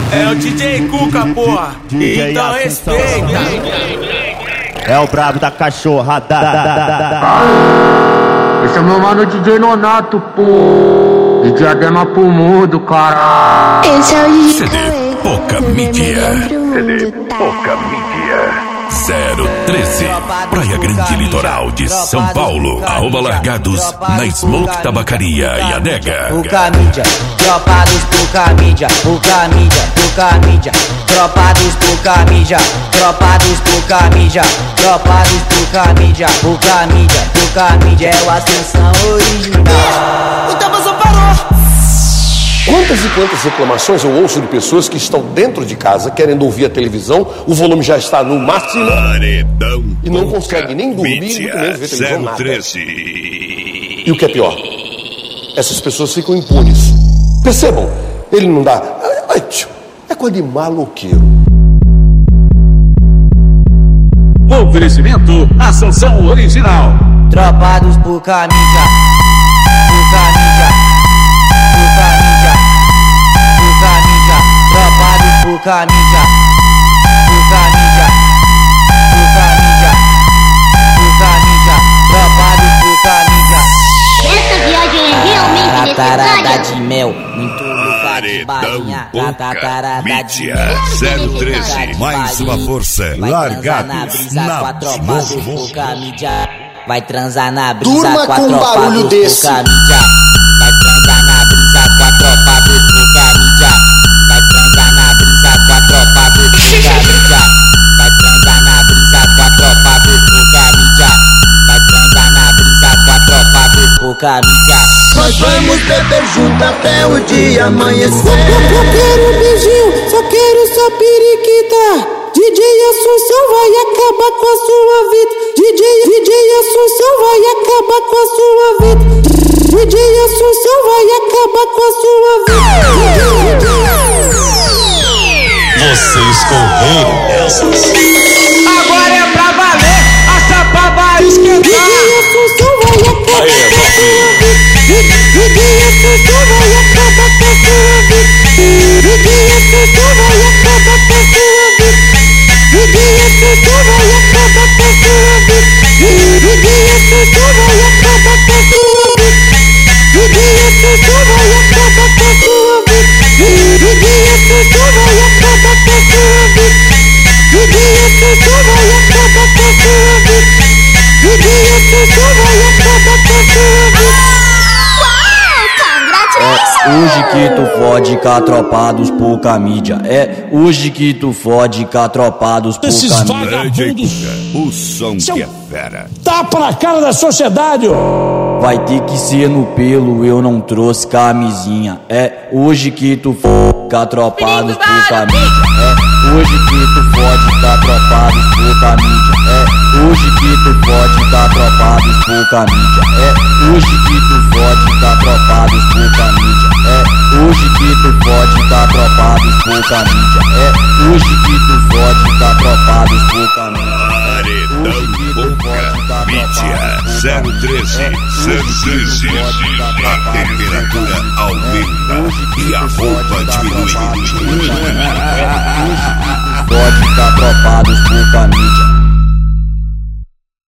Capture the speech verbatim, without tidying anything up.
É o D J Cuca, porra. Então respeita. É o brabo da cachorrada. Esse é meu mano D J Nonato, pô. De Diadema pro mundo, cara. Esse é o D J C D Pouca Mídia. C D Pouca Mídia. zero treze, Praia Grande, litoral de São Paulo. Arroba Largados na Smoke Tabacaria e Adega. Pouca mídia, tropa dos pouca mídia, pouca mídia, pouca mídia, tropa dos pouca mídia, tropa dos pouca mídia, tropa dos pouca mídia, pouca mídia, pouca mídia é o Ascensão original. O tempo só parou. Quantas e quantas reclamações eu ouço de pessoas que estão dentro de casa querendo ouvir a televisão, o volume já está no máximo Paredão e não consegue nem dormir, muito menos ver televisão, nada. E o que é pior, essas pessoas ficam impunes. Percebam, ele não dá... É coisa de maloqueiro. Oferecimento Ascensão Original. Tropa dos pouca mídia, pouca mídia, pouca mídia, pouca mídia, tropa dos pouca mídia, pouca mídia, pouca mídia, pouca mídia, tropa dos pouca mídia. Essa viagem é realmente Tatarada necessária. de mel, muito lugar de balinha. Tatarada de mel, zero treze, mais uma força. Largados na pouca mídia. Vai transar na brisa Durma com a com um tropa barulho dos desse. pouca mídia. Vai transar na brisa com a tropa dos pouca mídia. Vai transar na brisa com a tropa dos pouca mídia. Vai transar na brisa com a tropa dos pouca mídia. Vai transar na brisa com a tropa dos pouca mídia. Nós vamos beber junto até o dia amanhecer. Só quero um beijinho, só quero sua periquita. D J Assunção vai acabar com a sua vida. D J, D J Assunção vai acabar com a sua vida. D J Assunção vai acabar com a sua vida. Vocês correram essas. Agora é pra valer, a chapa vai esquentar. D J Assunção vai acabar com a sua vida. D J Assunção vai acabar com a sua vida. D J Assunção vai acabar com a sua vida. D J Assunção vai acabar com a sua vida. D J Assunção vai acabar com a sua vida. D J Assunção vai acabar com a sua vida. D J Assunção vai acabar com a sua vida. D J Assunção vai acabar com a sua vida. D J Assunção vai acabar com a sua vida. É hoje que tu fode com a tropa dos pouca mídia. É hoje que tu fode com a tropa dos pouca mídia. O som que é fera. Tá pra cara da sociedade, ó. Vai ter que ser no pelo, eu não trouxe camisinha. É hoje que tu fode com a tropa dos pouca mídia. É hoje que tu fode com a tropa dos pouca mídia. É hoje que tu fode com a tropa dos pouca mídia. É hoje que tu fode com a tropa dos pouca mídia. É hoje que tu fode com a tropa dos pouca mídia. É hoje que tu fode com a tropa dos pouca mídia. Paredão Pouca Mídia, zero treze, zero treze. A temperatura aumenta e a roupa diminui. Fode com a tropa dos pouca mídia.